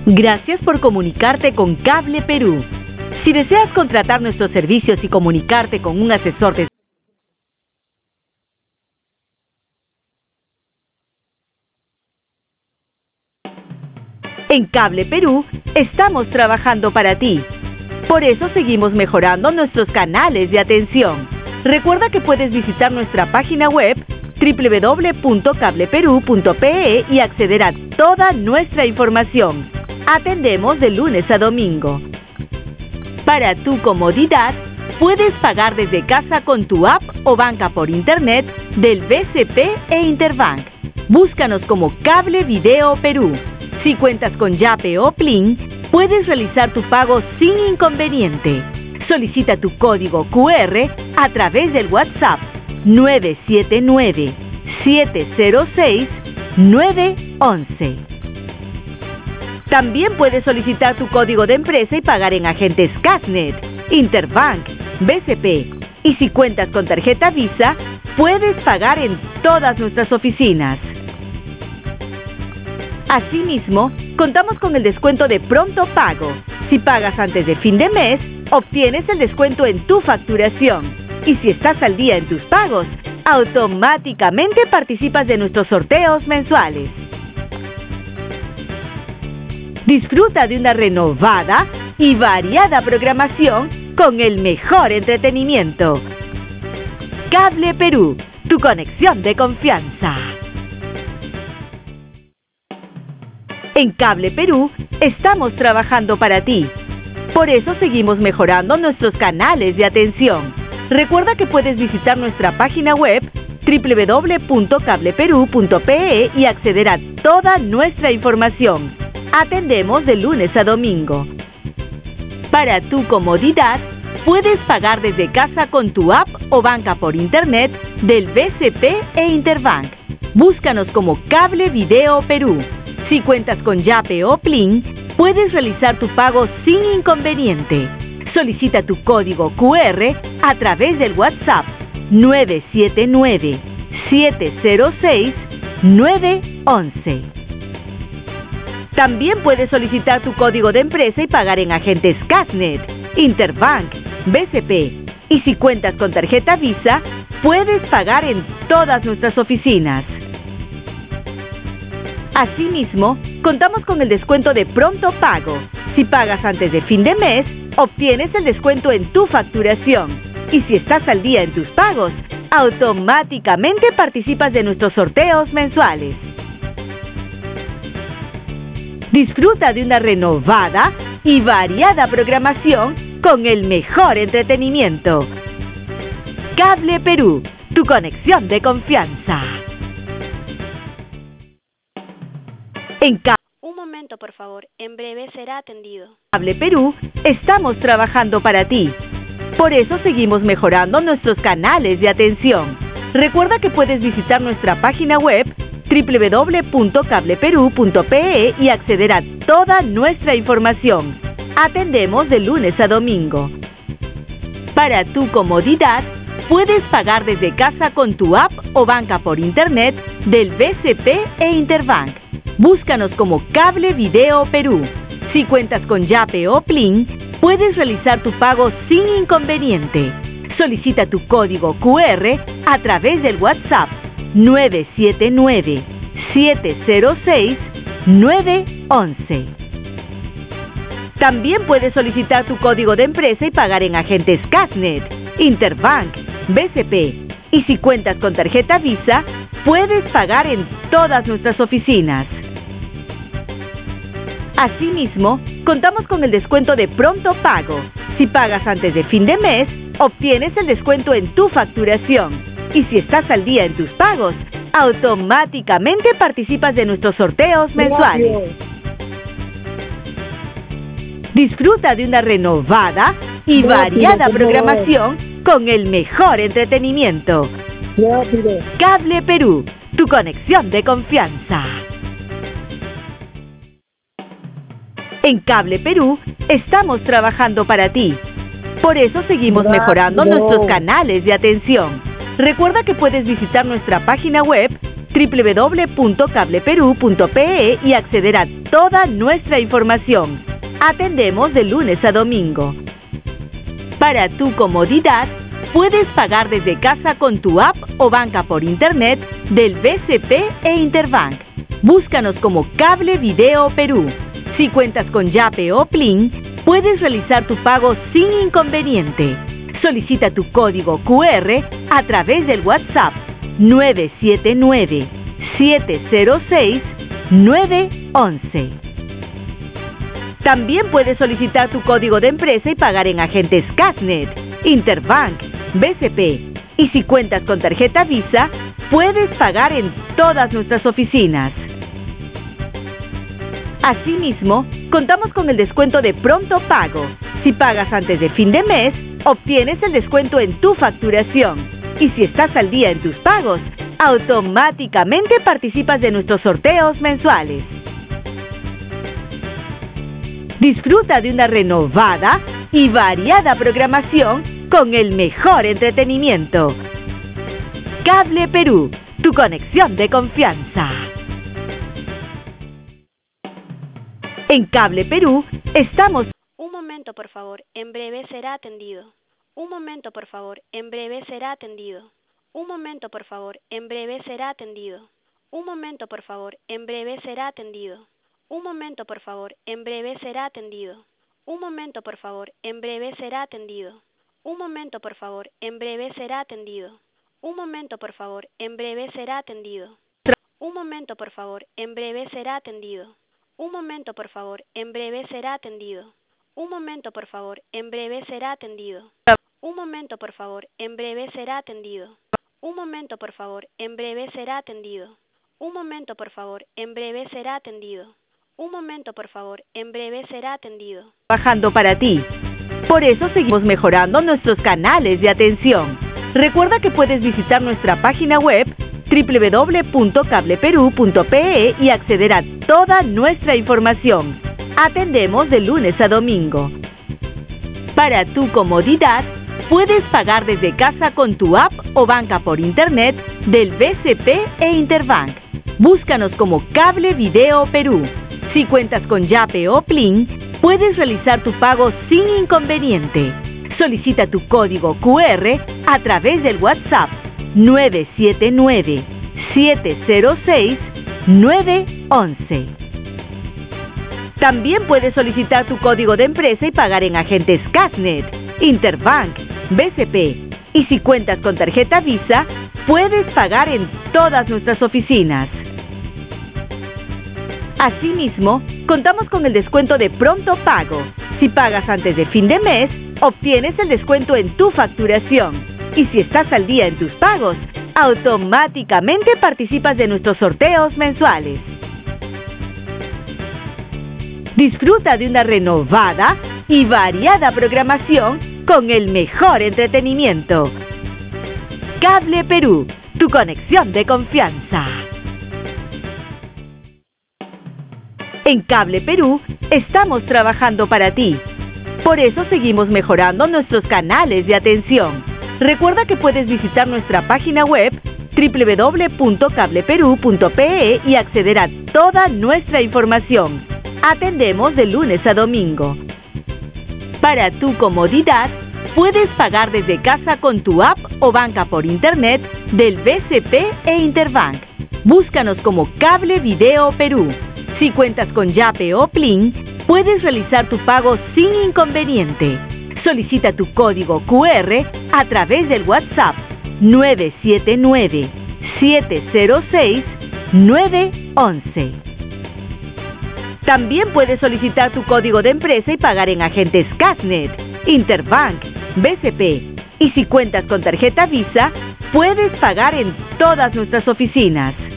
Gracias por comunicarte con Cable Perú. Si deseas contratar nuestros servicios y comunicarte con un asesor de En Cable Perú estamos trabajando para ti. Por eso seguimos mejorando nuestros canales de atención. Recuerda que puedes visitar nuestra página web www.cableperú.pe y acceder a toda nuestra información. Atendemos de lunes a domingo. Para tu comodidad, puedes pagar desde casa con tu app o banca por internet del BCP e Interbank. Búscanos como Cable Video Perú. Si cuentas con Yape o Plin, puedes realizar tu pago sin inconveniente. Solicita tu código QR a través del WhatsApp 979-706-911. También puedes solicitar tu código de empresa y pagar en agentes Casnet, Interbank, BCP. Y si cuentas con tarjeta Visa, puedes pagar en todas nuestras oficinas. Asimismo, contamos con el descuento de pronto pago. Si pagas antes de fin de mes, obtienes el descuento en tu facturación. Y si estás al día en tus pagos, automáticamente participas de nuestros sorteos mensuales. Disfruta de una renovada y variada programación con el mejor entretenimiento. Cable Perú, tu conexión de confianza. En Cable Perú estamos trabajando para ti. Por eso seguimos mejorando nuestros canales de atención. Recuerda que puedes visitar nuestra página web www.cableperú.pe y acceder a toda nuestra información. Atendemos de lunes a domingo. Para tu comodidad, puedes pagar desde casa con tu app o banca por internet del BCP e Interbank. Búscanos como Cable Video Perú. Si cuentas con Yape o Plin, puedes realizar tu pago sin inconveniente. Solicita tu código QR a través del WhatsApp 979-706-911. También puedes solicitar tu código de empresa y pagar en agentes Casnet, Interbank, BCP. Y si cuentas con tarjeta Visa, puedes pagar en todas nuestras oficinas. Asimismo, contamos con el descuento de pronto pago. Si pagas antes de fin de mes, obtienes el descuento en tu facturación. Y si estás al día en tus pagos, automáticamente participas de nuestros sorteos mensuales. Disfruta de una renovada y variada programación con el mejor entretenimiento. Cable Perú, tu conexión de confianza. Un momento, por favor. En breve será atendido. Cable Perú estamos trabajando para ti. Por eso seguimos mejorando nuestros canales de atención. Recuerda que puedes visitar nuestra página web www.cableperú.pe y acceder a toda nuestra información. Atendemos de lunes a domingo. Para tu comodidad, puedes pagar desde casa con tu app o banca por internet del BCP e Interbank. Búscanos como Cable Video Perú. Si cuentas con Yape o Plin, puedes realizar tu pago sin inconveniente. Solicita tu código QR a través del WhatsApp 979-706-911. También puedes solicitar tu código de empresa y pagar en agentes Casnet, Interbank, BCP. Y si cuentas con tarjeta Visa, puedes pagar en todas nuestras oficinas. Asimismo, contamos con el descuento de pronto pago. Si pagas antes de fin de mes, obtienes el descuento en tu facturación. Y si estás al día en tus pagos, automáticamente participas de nuestros sorteos mensuales. Disfruta de una renovada y variada programación con el mejor entretenimiento. Cable Perú, tu conexión de confianza. En Cable Perú estamos trabajando para ti. Por eso seguimos mejorando nuestros canales de atención. Recuerda que puedes visitar nuestra página web www.cableperú.pe y acceder a toda nuestra información. Atendemos de lunes a domingo. Para tu comodidad, puedes pagar desde casa con tu app o banca por internet del BCP e Interbank. Búscanos como Cable Video Perú. Si cuentas con Yape o Plin, puedes realizar tu pago sin inconveniente. Solicita tu código QR a través del WhatsApp 979-706-911. También puedes solicitar tu código de empresa y pagar en agentes Casnet, Interbank, BCP. Y si cuentas con tarjeta Visa, puedes pagar en todas nuestras oficinas. Asimismo, contamos con el descuento de pronto pago. Si pagas antes de fin de mes, obtienes el descuento en tu facturación. Y si estás al día en tus pagos, automáticamente participas de nuestros sorteos mensuales. Disfruta de una renovada y variada programación con el mejor entretenimiento. Cable Perú, tu conexión de confianza. En Cable Perú estamos... Un momento, por favor. En breve será atendido. Un momento, por favor. En breve será atendido. Un momento, por favor. En breve será atendido. Un momento, por favor. En breve será atendido. Un momento, por favor. En breve será atendido. Un momento, por favor. En breve será atendido. Un momento, por favor. En breve será atendido. Un momento, por favor. En breve será atendido. Un momento, por favor. En breve será atendido. Un momento, por favor. En breve será atendido. Un momento, por favor. En breve será atendido. Un momento, por favor. En breve será atendido. Un momento, por favor. En breve será atendido. Un momento, por favor. En breve será atendido. Un momento, por favor. En breve será atendido. Trabajando para ti. Por eso seguimos mejorando nuestros canales de atención. Recuerda que puedes visitar nuestra página web www.cableperú.pe y acceder a toda nuestra información. Atendemos de lunes a domingo. Para tu comodidad, puedes pagar desde casa con tu app o banca por internet del BCP e Interbank. Búscanos como Cable Video Perú. Si cuentas con Yape o Plin, puedes realizar tu pago sin inconveniente. Solicita tu código QR a través del WhatsApp 979-706-911. También puedes solicitar tu código de empresa y pagar en agentes Casnet, Interbank, BCP. Y si cuentas con tarjeta Visa, puedes pagar en todas nuestras oficinas. Asimismo, contamos con el descuento de pronto pago. Si pagas antes de fin de mes, obtienes el descuento en tu facturación. Y si estás al día en tus pagos, automáticamente participas de nuestros sorteos mensuales. Disfruta de una renovada y variada programación con el mejor entretenimiento. Cable Perú, tu conexión de confianza. En Cable Perú estamos trabajando para ti. Por eso seguimos mejorando nuestros canales de atención. Recuerda que puedes visitar nuestra página web www.cableperú.pe y acceder a toda nuestra información. Atendemos de lunes a domingo. Para tu comodidad, puedes pagar desde casa con tu app o banca por internet del BCP e Interbank. Búscanos como Cable Video Perú. Si cuentas con Yape o Plin, puedes realizar tu pago sin inconveniente. Solicita tu código QR a través del WhatsApp 979-706-911. También puedes solicitar tu código de empresa y pagar en agentes Casnet, Interbank, BCP. Y si cuentas con tarjeta Visa, puedes pagar en todas nuestras oficinas.